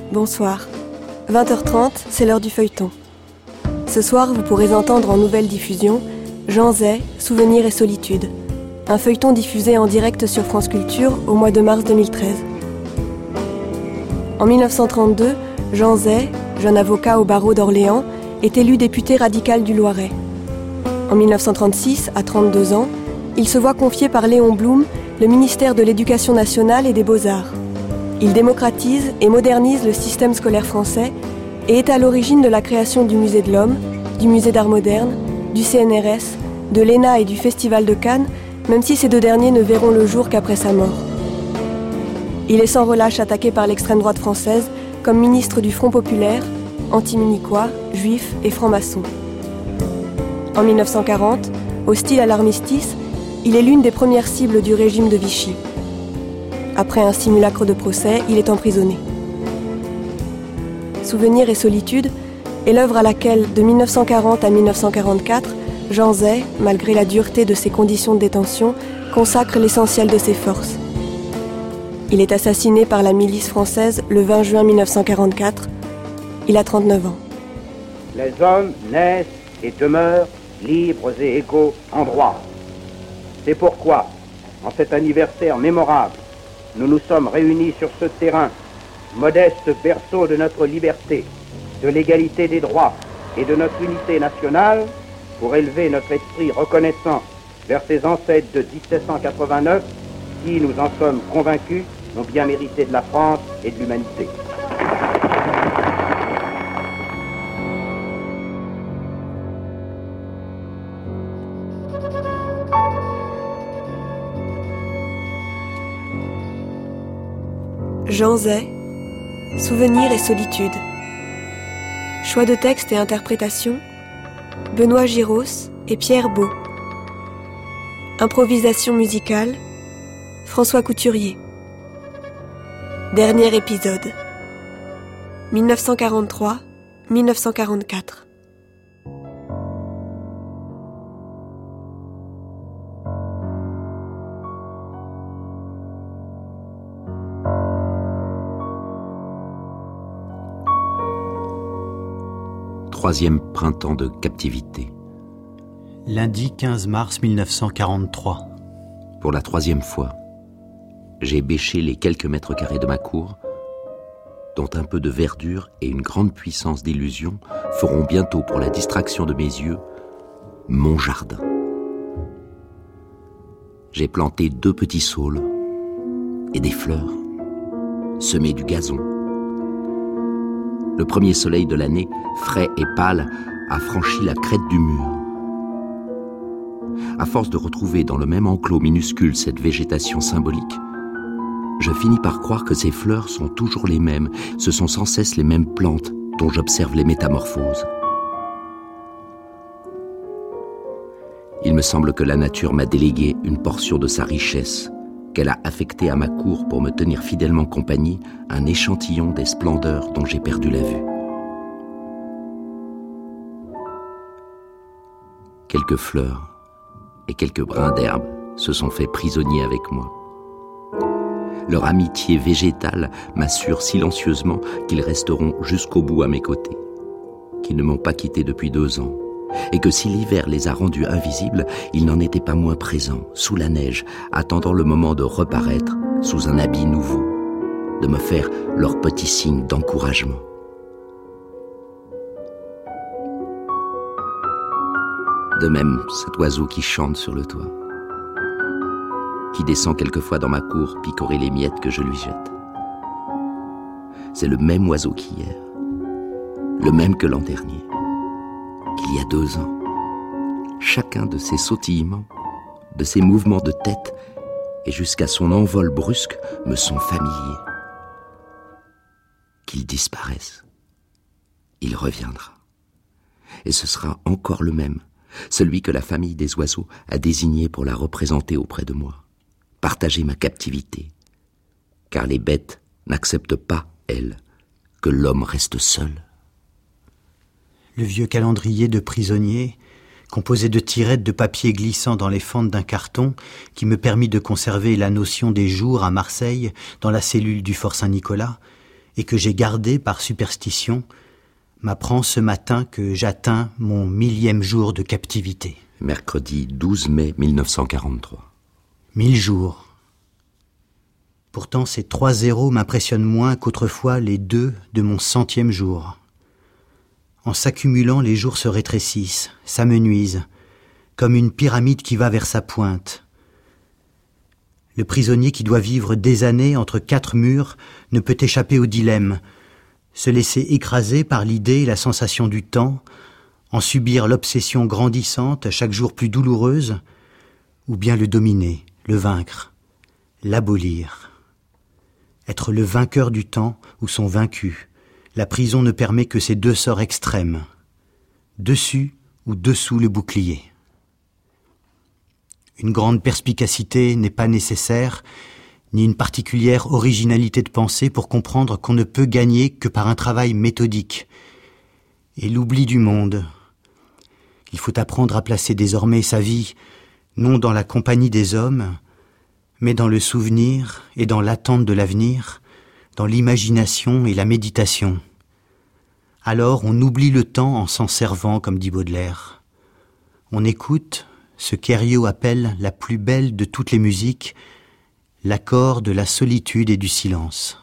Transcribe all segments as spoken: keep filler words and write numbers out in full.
Bonsoir. vingt heures trente, c'est l'heure du feuilleton. Ce soir, vous pourrez entendre en nouvelle diffusion Jean Zay, Souvenirs et solitude, un feuilleton diffusé en direct sur France Culture au mois de mars deux mille treize. En mille neuf cent trente-deux, Jean Zay, jeune avocat au barreau d'Orléans, est élu député radical du Loiret. En mille neuf cent trente-six, à trente-deux ans, il se voit confier par Léon Blum le ministère de l'Éducation nationale et des Beaux-Arts. Il démocratise et modernise le système scolaire français et est à l'origine de la création du Musée de l'Homme, du Musée d'Art moderne, du C N R S, de l'E N A et du Festival de Cannes, même si ces deux derniers ne verront le jour qu'après sa mort. Il est sans relâche attaqué par l'extrême droite française comme ministre du Front populaire, anti-munichois, juif et franc-maçon. En mille neuf cent quarante, hostile à l'armistice, il est l'une des premières cibles du régime de Vichy. Après un simulacre de procès, il est emprisonné. Souvenirs et solitude est l'œuvre à laquelle, de mille neuf cent quarante à mille neuf cent quarante-quatre, Jean Zay, malgré la dureté de ses conditions de détention, consacre l'essentiel de ses forces. Il est assassiné par la milice française le vingt juin mille neuf cent quarante-quatre. Il a trente-neuf ans. Les hommes naissent et demeurent libres et égaux en droit. C'est pourquoi, en cet anniversaire mémorable, nous nous sommes réunis sur ce terrain, modeste berceau de notre liberté, de l'égalité des droits et de notre unité nationale, pour élever notre esprit reconnaissant vers ces ancêtres de dix-sept cent quatre-vingt-neuf qui, nous en sommes convaincus, ont bien mérité de la France et de l'humanité. Jean Zay, Souvenirs et solitude. Choix de texte et interprétation, Benoît Giros et Pierre Beau. Improvisation musicale, François Couturier. Dernier épisode, mille neuf cent quarante-trois à mille neuf cent quarante-quatre. Troisième printemps de captivité. Lundi quinze mars mille neuf cent quarante-trois. Pour la troisième fois, j'ai bêché les quelques mètres carrés de ma cour, dont un peu de verdure et une grande puissance d'illusion feront bientôt, pour la distraction de mes yeux, mon jardin. J'ai planté deux petits saules et des fleurs, semé du gazon. Le premier soleil de l'année, frais et pâle, a franchi la crête du mur. À force de retrouver dans le même enclos minuscule cette végétation symbolique, je finis par croire que ces fleurs sont toujours les mêmes, ce sont sans cesse les mêmes plantes dont j'observe les métamorphoses. Il me semble que la nature m'a délégué une portion de sa richesse, qu'elle a affecté à ma cour pour me tenir fidèlement compagnie, un échantillon des splendeurs dont j'ai perdu la vue. Quelques fleurs et quelques brins d'herbe se sont faits prisonniers avec moi. Leur amitié végétale m'assure silencieusement qu'ils resteront jusqu'au bout à mes côtés, qu'ils ne m'ont pas quitté depuis deux ans, et que si l'hiver les a rendus invisibles, ils n'en étaient pas moins présents, sous la neige, attendant le moment de reparaître sous un habit nouveau, de me faire leur petit signe d'encouragement. De même, cet oiseau qui chante sur le toit, qui descend quelquefois dans ma cour picorer les miettes que je lui jette. C'est le même oiseau qu'hier, le même que l'an dernier, qu'il y a deux ans. Chacun de ses sautillements, de ses mouvements de tête et jusqu'à son envol brusque me sont familiers. Qu'il disparaisse, il reviendra. Et ce sera encore le même, celui que la famille des oiseaux a désigné pour la représenter auprès de moi, partager ma captivité, car les bêtes n'acceptent pas, elles, que l'homme reste seul. Le vieux calendrier de prisonnier, composé de tirettes de papier glissant dans les fentes d'un carton, qui me permit de conserver la notion des jours à Marseille, dans la cellule du Fort Saint-Nicolas, et que j'ai gardé par superstition, m'apprend ce matin que j'atteins mon millième jour de captivité. Mercredi douze mai mille neuf cent quarante-trois. Mille jours. Pourtant, ces trois zéros m'impressionnent moins qu'autrefois les deux de mon centième jour. En s'accumulant, les jours se rétrécissent, s'amenuisent, comme une pyramide qui va vers sa pointe. Le prisonnier qui doit vivre des années entre quatre murs ne peut échapper au dilemme, se laisser écraser par l'idée et la sensation du temps, en subir l'obsession grandissante, chaque jour plus douloureuse, ou bien le dominer, le vaincre, l'abolir. Être le vainqueur du temps ou son vaincu, la prison ne permet que ces deux sorts extrêmes, dessus ou dessous le bouclier. Une grande perspicacité n'est pas nécessaire, ni une particulière originalité de pensée pour comprendre qu'on ne peut gagner que par un travail méthodique et l'oubli du monde. Il faut apprendre à placer désormais sa vie, non dans la compagnie des hommes, mais dans le souvenir et dans l'attente de l'avenir, dans l'imagination et la méditation. Alors on oublie le temps en s'en servant, comme dit Baudelaire. On écoute ce qu'Herriot appelle la plus belle de toutes les musiques, l'accord de la solitude et du silence.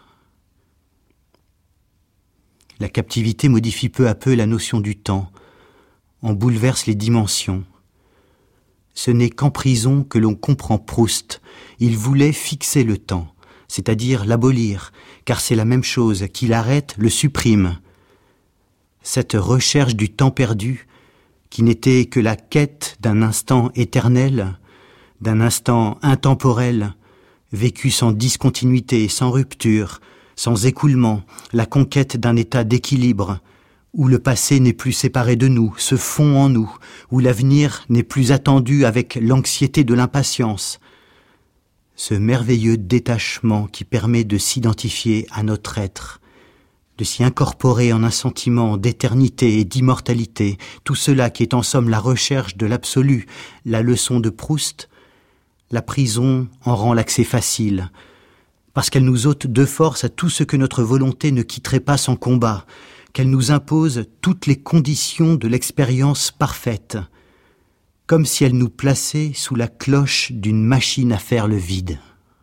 La captivité modifie peu à peu la notion du temps, en bouleverse les dimensions. Ce n'est qu'en prison que l'on comprend Proust. Il voulait fixer le temps, c'est-à-dire l'abolir, car c'est la même chose, qu'il arrête, le supprime. Cette recherche du temps perdu, qui n'était que la quête d'un instant éternel, d'un instant intemporel, vécu sans discontinuité, sans rupture, sans écoulement, la conquête d'un état d'équilibre, où le passé n'est plus séparé de nous, se fond en nous, où l'avenir n'est plus attendu avec l'anxiété de l'impatience. Ce merveilleux détachement qui permet de s'identifier à notre être, de s'y incorporer en un sentiment d'éternité et d'immortalité, tout cela qui est en somme la recherche de l'absolu, la leçon de Proust, la prison en rend l'accès facile, parce qu'elle nous ôte de force à tout ce que notre volonté ne quitterait pas sans combat, qu'elle nous impose toutes les conditions de l'expérience parfaite, comme si elle nous plaçait sous la cloche d'une machine à faire le vide.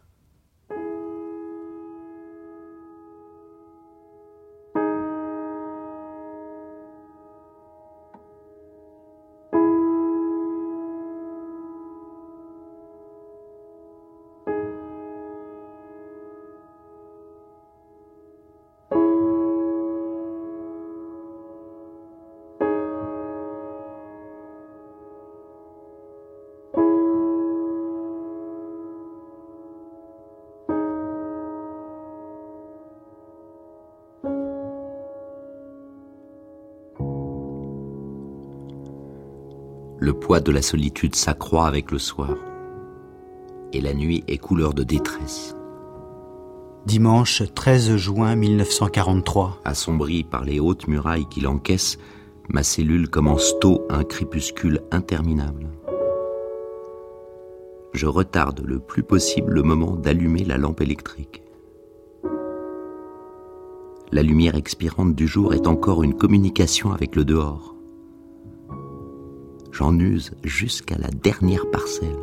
Le poids de la solitude s'accroît avec le soir, et la nuit est couleur de détresse. Dimanche treize juin mille neuf cent quarante-trois. Assombrie par les hautes murailles qui l'encaissent, ma cellule commence tôt un crépuscule interminable. Je retarde le plus possible le moment d'allumer la lampe électrique. La lumière expirante du jour est encore une communication avec le dehors. J'en use jusqu'à la dernière parcelle.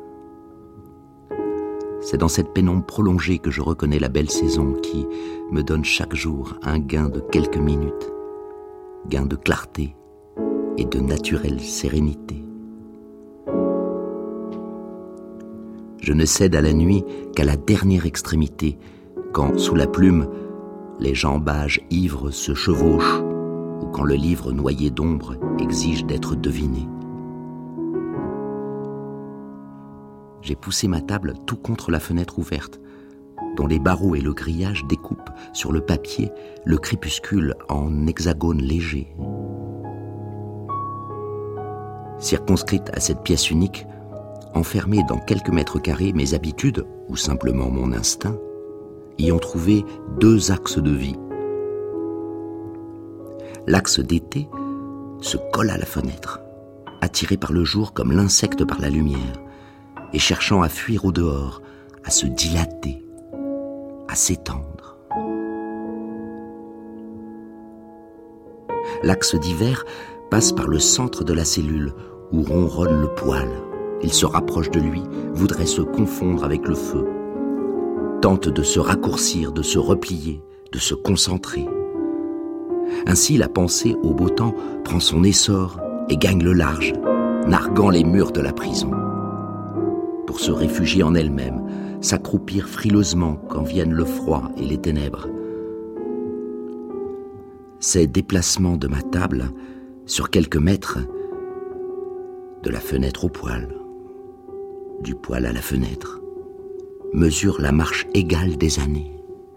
C'est dans cette pénombre prolongée que je reconnais la belle saison qui me donne chaque jour un gain de quelques minutes, gain de clarté et de naturelle sérénité. Je ne cède à la nuit qu'à la dernière extrémité, quand, sous la plume, les jambages ivres se chevauchent ou quand le livre noyé d'ombre exige d'être deviné. J'ai poussé ma table tout contre la fenêtre ouverte, dont les barreaux et le grillage découpent sur le papier le crépuscule en hexagones légers. Circonscrite à cette pièce unique, enfermée dans quelques mètres carrés, mes habitudes, ou simplement mon instinct, y ont trouvé deux axes de vie. L'axe d'été se colle à la fenêtre, attiré par le jour comme l'insecte par la lumière, et cherchant à fuir au dehors, à se dilater, à s'étendre. L'axe divers passe par le centre de la cellule, où ronronne le poêle. Il se rapproche de lui, voudrait se confondre avec le feu. Tente de se raccourcir, de se replier, de se concentrer. Ainsi, la pensée, au beau temps, prend son essor et gagne le large, narguant les murs de la prison. Pour se réfugier en elle-même, s'accroupir frileusement quand viennent le froid et les ténèbres. Ces déplacements de ma table, sur quelques mètres, de la fenêtre au poêle, du poêle à la fenêtre, mesurent la marche égale des années.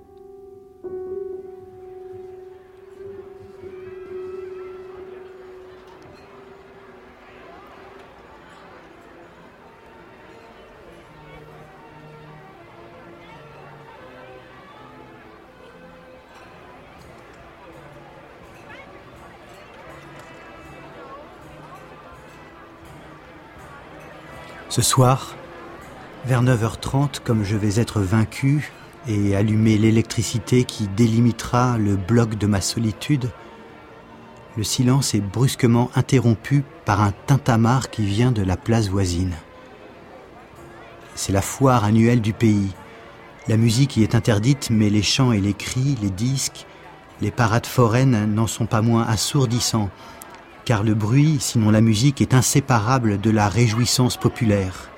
Ce soir, vers neuf heures trente, comme je vais être vaincu et allumer l'électricité qui délimitera le bloc de ma solitude, le silence est brusquement interrompu par un tintamarre qui vient de la place voisine. C'est la foire annuelle du pays. La musique y est interdite, mais les chants et les cris, les disques, les parades foraines n'en sont pas moins assourdissants, car le bruit, sinon la musique, est inséparable de la réjouissance populaire.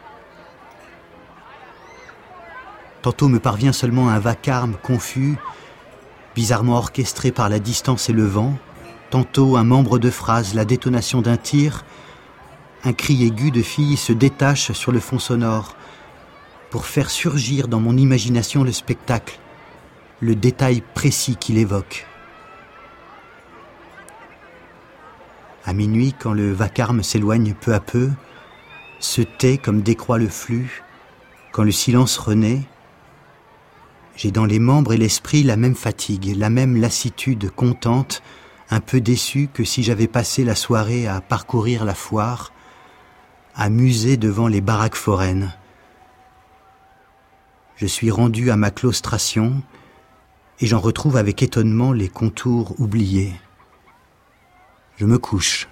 Tantôt me parvient seulement un vacarme confus, bizarrement orchestré par la distance et le vent, tantôt un membre de phrase, la détonation d'un tir, un cri aigu de fille se détache sur le fond sonore, pour faire surgir dans mon imagination le spectacle, le détail précis qu'il évoque. À minuit, quand le vacarme s'éloigne peu à peu, se tait comme décroît le flux, quand le silence renaît, j'ai dans les membres et l'esprit la même fatigue, la même lassitude contente, un peu déçue que si j'avais passé la soirée à parcourir la foire, à muser devant les baraques foraines. Je suis rendu à ma claustration et j'en retrouve avec étonnement les contours oubliés. Je me couche.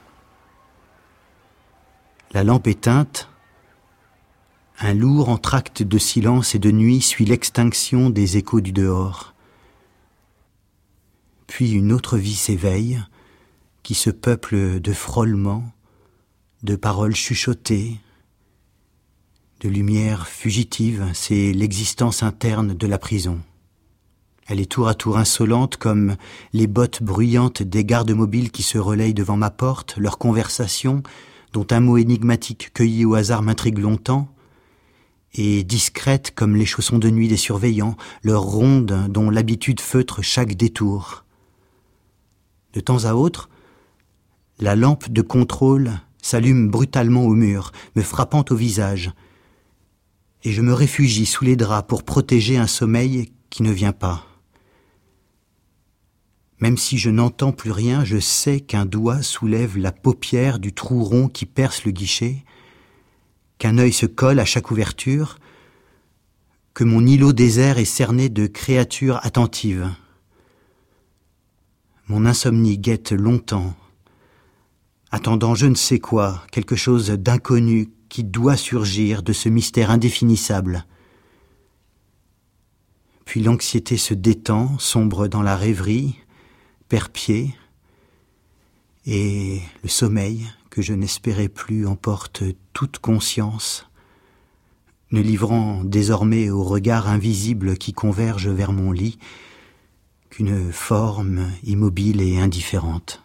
La lampe éteinte, un lourd entracte de silence et de nuit suit l'extinction des échos du dehors. Puis une autre vie s'éveille, qui se peuple de frôlements, de paroles chuchotées, de lumières fugitives. C'est l'existence interne de la prison. Elle est tour à tour insolente comme les bottes bruyantes des gardes mobiles qui se relayent devant ma porte, leur conversation, dont un mot énigmatique cueilli au hasard m'intrigue longtemps, et discrète comme les chaussons de nuit des surveillants, leur ronde dont l'habitude feutre chaque détour. De temps à autre, la lampe de contrôle s'allume brutalement au mur, me frappant au visage, et je me réfugie sous les draps pour protéger un sommeil qui ne vient pas. Même si je n'entends plus rien, je sais qu'un doigt soulève la paupière du trou rond qui perce le guichet, qu'un œil se colle à chaque ouverture, que mon îlot désert est cerné de créatures attentives. Mon insomnie guette longtemps, attendant je ne sais quoi, quelque chose d'inconnu qui doit surgir de ce mystère indéfinissable. Puis l'anxiété se détend, sombre dans la rêverie, perd pied, et le sommeil, que je n'espérais plus, emporte toute conscience, ne livrant désormais au regard invisible qui converge vers mon lit qu'une forme immobile et indifférente.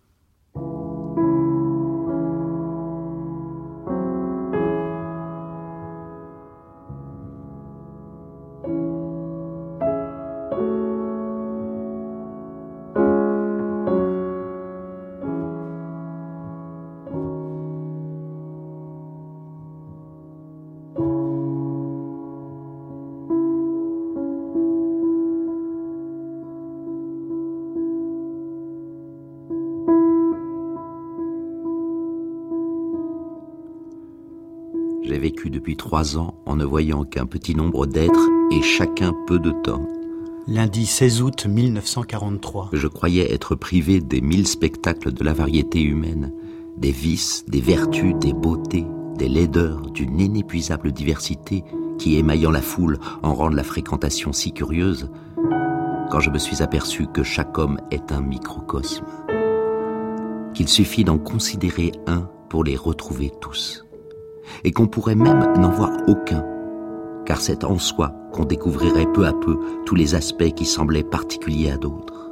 J'ai vécu depuis trois ans en ne voyant qu'un petit nombre d'êtres et chacun peu de temps. Lundi seize août mille neuf cent quarante-trois. Je croyais être privé des mille spectacles de la variété humaine, des vices, des vertus, des beautés, des laideurs, d'une inépuisable diversité qui, émaillant la foule, en rendent la fréquentation si curieuse, quand je me suis aperçu que chaque homme est un microcosme, qu'il suffit d'en considérer un pour les retrouver tous, et qu'on pourrait même n'en voir aucun, car c'est en soi qu'on découvrirait peu à peu tous les aspects qui semblaient particuliers à d'autres.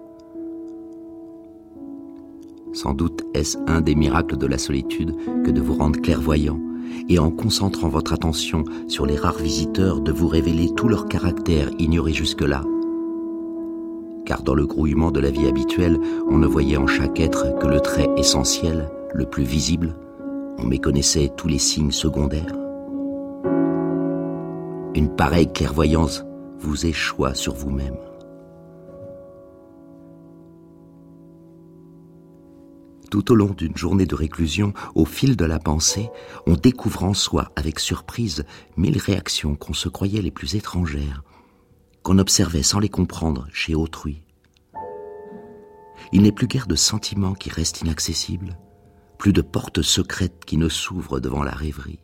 Sans doute est-ce un des miracles de la solitude que de vous rendre clairvoyant, et en concentrant votre attention sur les rares visiteurs, de vous révéler tout leur caractère ignoré jusque-là. Car dans le grouillement de la vie habituelle, on ne voyait en chaque être que le trait essentiel, le plus visible. On méconnaissait tous les signes secondaires. Une pareille clairvoyance vous échoua sur vous-même. Tout au long d'une journée de réclusion, au fil de la pensée, on découvre en soi, avec surprise, mille réactions qu'on se croyait les plus étrangères, qu'on observait sans les comprendre chez autrui. Il n'est plus guère de sentiments qui restent inaccessibles, plus de portes secrètes qui ne s'ouvrent devant la rêverie.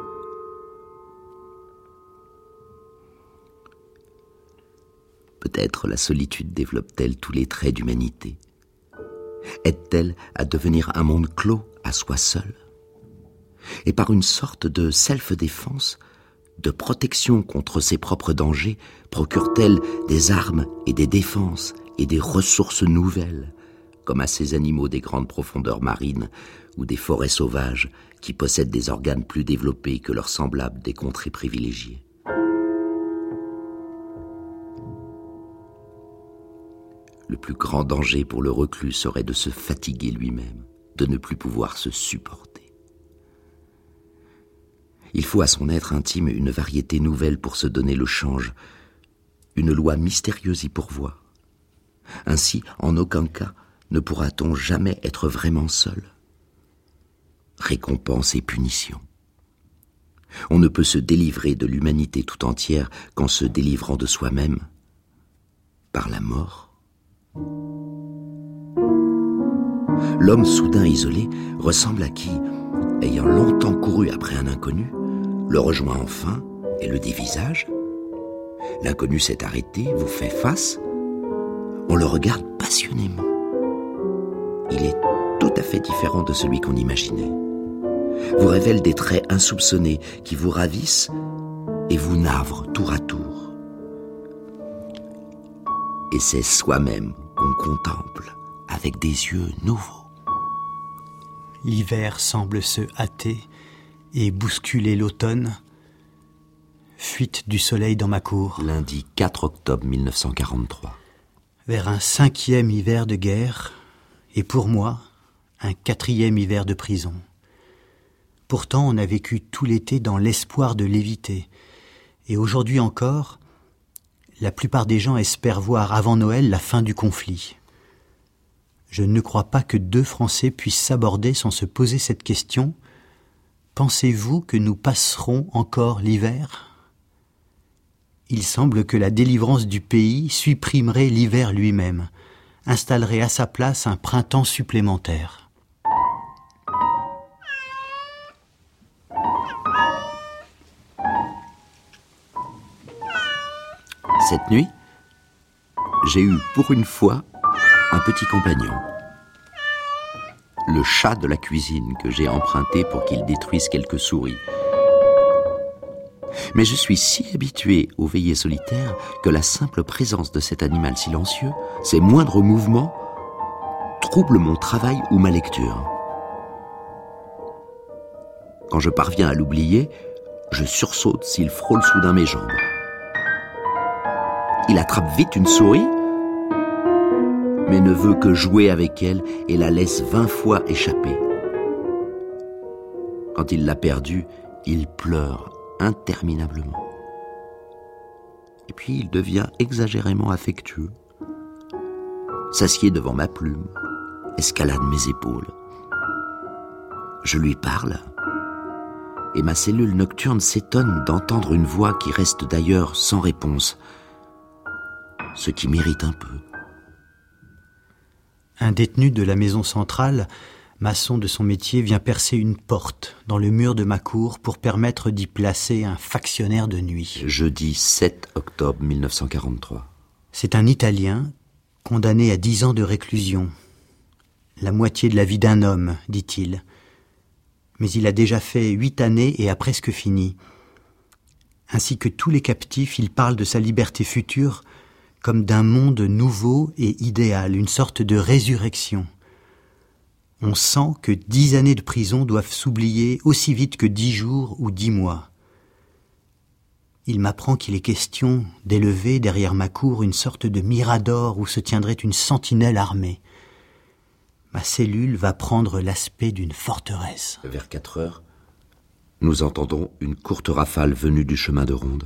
Peut-être la solitude développe-t-elle tous les traits d'humanité. Aide-t-elle à devenir un monde clos à soi seul? Et par une sorte de self-défense, de protection contre ses propres dangers, procure-t-elle des armes et des défenses et des ressources nouvelles, comme à ces animaux des grandes profondeurs marines ou des forêts sauvages qui possèdent des organes plus développés que leurs semblables des contrées privilégiées. Le plus grand danger pour le reclus serait de se fatiguer lui-même, de ne plus pouvoir se supporter. Il faut à son être intime une variété nouvelle pour se donner le change. Une loi mystérieuse y pourvoit. Ainsi, en aucun cas, ne pourra-t-on jamais être vraiment seul. Récompense et punition. On ne peut se délivrer de l'humanité tout entière qu'en se délivrant de soi-même, par la mort. L'homme soudain isolé ressemble à qui, ayant longtemps couru après un inconnu, le rejoint enfin et le dévisage. L'inconnu s'est arrêté, vous fait face. On le regarde passionnément. Il est tout à fait différent de celui qu'on imaginait. Vous révèle des traits insoupçonnés qui vous ravissent et vous navrent tour à tour. Et c'est soi-même qu'on contemple avec des yeux nouveaux. L'hiver semble se hâter et bousculer l'automne. Fuite du soleil dans ma cour. Lundi quatre octobre mille neuf cent quarante-trois. Vers un cinquième hiver de guerre, et pour moi, un quatrième hiver de prison. Pourtant, on a vécu tout l'été dans l'espoir de l'éviter. Et aujourd'hui encore, la plupart des gens espèrent voir avant Noël la fin du conflit. Je ne crois pas que deux Français puissent s'aborder sans se poser cette question. Pensez-vous que nous passerons encore l'hiver ? Il semble que la délivrance du pays supprimerait l'hiver lui-même, installerait à sa place un printemps supplémentaire. Cette nuit, j'ai eu pour une fois un petit compagnon. Le chat de la cuisine que j'ai emprunté pour qu'il détruise quelques souris. Mais je suis si habitué aux veillées solitaires que la simple présence de cet animal silencieux, ses moindres mouvements, troublent mon travail ou ma lecture. Quand je parviens à l'oublier, je sursaute s'il frôle soudain mes jambes. Il attrape vite une souris, mais ne veut que jouer avec elle et la laisse vingt fois échapper. Quand il l'a perdue, il pleure interminablement. Et puis il devient exagérément affectueux, s'assied devant ma plume, escalade mes épaules. Je lui parle, et ma cellule nocturne s'étonne d'entendre une voix qui reste d'ailleurs sans réponse. ce qui mérite un peu. Un détenu de la maison centrale, maçon de son métier, vient percer une porte dans le mur de ma cour pour permettre d'y placer un factionnaire de nuit. Jeudi sept octobre mille neuf cent quarante-trois. C'est un Italien condamné à dix ans de réclusion. La moitié de la vie d'un homme, dit-il. Mais il a déjà fait huit années et a presque fini. Ainsi que tous les captifs, il parle de sa liberté future comme d'un monde nouveau et idéal, une sorte de résurrection. On sent que dix années de prison doivent s'oublier aussi vite que dix jours ou dix mois. Il m'apprend qu'il est question d'élever derrière ma cour une sorte de mirador où se tiendrait une sentinelle armée. Ma cellule va prendre l'aspect d'une forteresse. Vers quatre heures, nous entendons une courte rafale venue du chemin de ronde.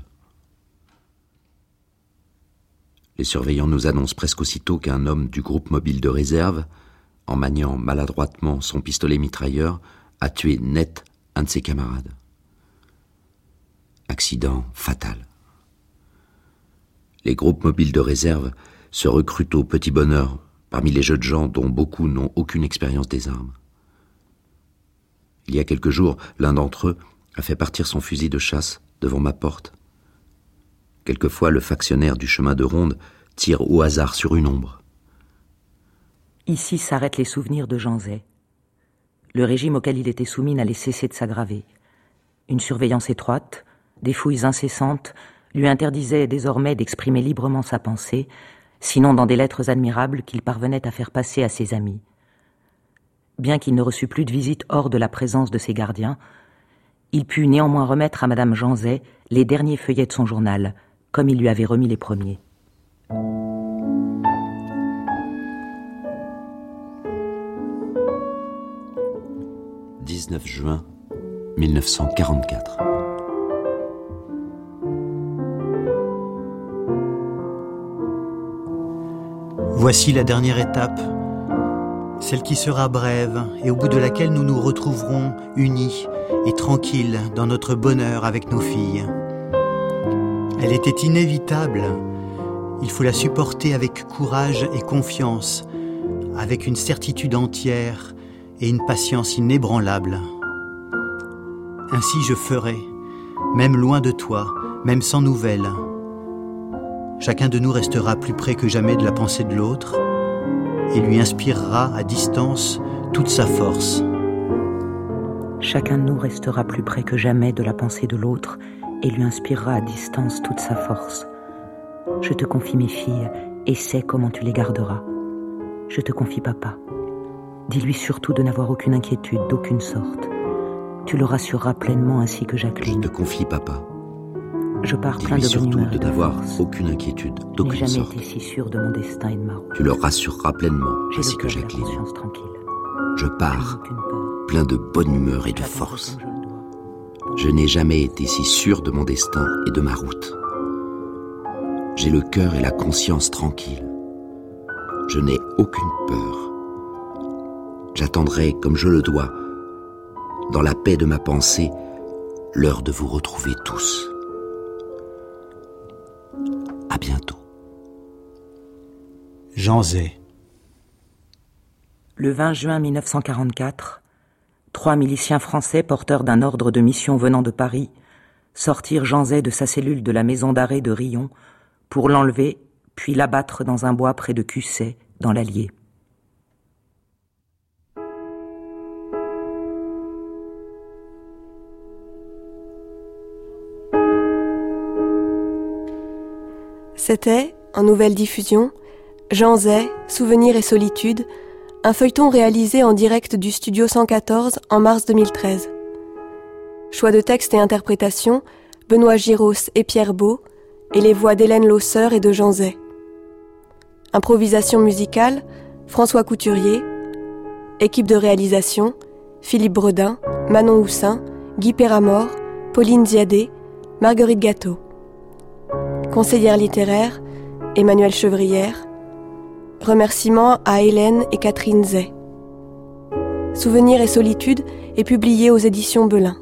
Les surveillants nous annoncent presque aussitôt qu'un homme du groupe mobile de réserve, en maniant maladroitement son pistolet mitrailleur, a tué net un de ses camarades. Accident fatal. Les groupes mobiles de réserve se recrutent au petit bonheur parmi les jeunes gens dont beaucoup n'ont aucune expérience des armes. Il y a quelques jours, l'un d'entre eux a fait partir son fusil de chasse devant ma porte. Quelquefois, le factionnaire du chemin de ronde tire au hasard sur une ombre. Ici s'arrêtent les souvenirs de Jean Zay. Le régime auquel il était soumis n'allait cesser de s'aggraver. Une surveillance étroite, des fouilles incessantes, lui interdisaient désormais d'exprimer librement sa pensée, sinon dans des lettres admirables qu'il parvenait à faire passer à ses amis. Bien qu'il ne reçût plus de visite hors de la présence de ses gardiens, il put néanmoins remettre à Madame Jean Zay les derniers feuillets de son journal, comme il lui avait remis les premiers. dix-neuf juin mille neuf cent quarante-quatre. Voici la dernière étape, celle qui sera brève et au bout de laquelle nous nous retrouverons unis et tranquilles dans notre bonheur avec nos filles. Elle était inévitable. Il faut la supporter avec courage et confiance, avec une certitude entière et une patience inébranlable. Ainsi je ferai, même loin de toi, même sans nouvelles. Chacun de nous restera plus près que jamais de la pensée de l'autre et lui inspirera à distance toute sa force. Chacun de nous restera plus près que jamais de la pensée de l'autre et lui inspirera à distance toute sa force. Je te confie mes filles et sais comment tu les garderas. Je te confie papa. Dis-lui surtout de n'avoir aucune inquiétude d'aucune sorte. Tu le rassureras pleinement ainsi que Jacqueline. Je te confie papa. Je pars Dis-lui plein de bonne humeur surtout de n'avoir aucune inquiétude d'aucune sorte. Je n'ai sorte. jamais été si sûr de mon destin et de ma route. Tu le rassureras pleinement J'ai ainsi le que cœur et la Jacqueline. conscience tranquille. Je pars Aucune peur. plein de bonne humeur et de J'attendrai force. comme je le dois. Je n'ai jamais été si sûr de mon destin et de ma route. J'ai le cœur et la conscience tranquilles. Je n'ai aucune peur. J'attendrai comme je le dois, dans la paix de ma pensée, l'heure de vous retrouver tous. À bientôt. Jean Zay. Le vingt juin mille neuf cent quarante-quatre, trois miliciens français porteurs d'un ordre de mission venant de Paris sortirent Jean Zay de sa cellule de la maison d'arrêt de Riom pour l'enlever puis l'abattre dans un bois près de Cusset, dans l'Allier. C'était, en nouvelle diffusion, Jean Zay, Souvenirs et solitude, un feuilleton réalisé en direct du studio cent quatorze en mars deux mille treize. Choix de texte et interprétation, Benoît Giros et Pierre Beau, et les voix d'Hélène Lausseur et de Jean Zay. Improvisation musicale, François Couturier. Équipe de réalisation, Philippe Bredin, Manon Houssin, Guy Péramore, Pauline Ziadé, Marguerite Gâteau. Conseillère littéraire, Emmanuelle Chevrière. Remerciements à Hélène et Catherine Zay. Souvenirs et solitude est publié aux éditions Belin.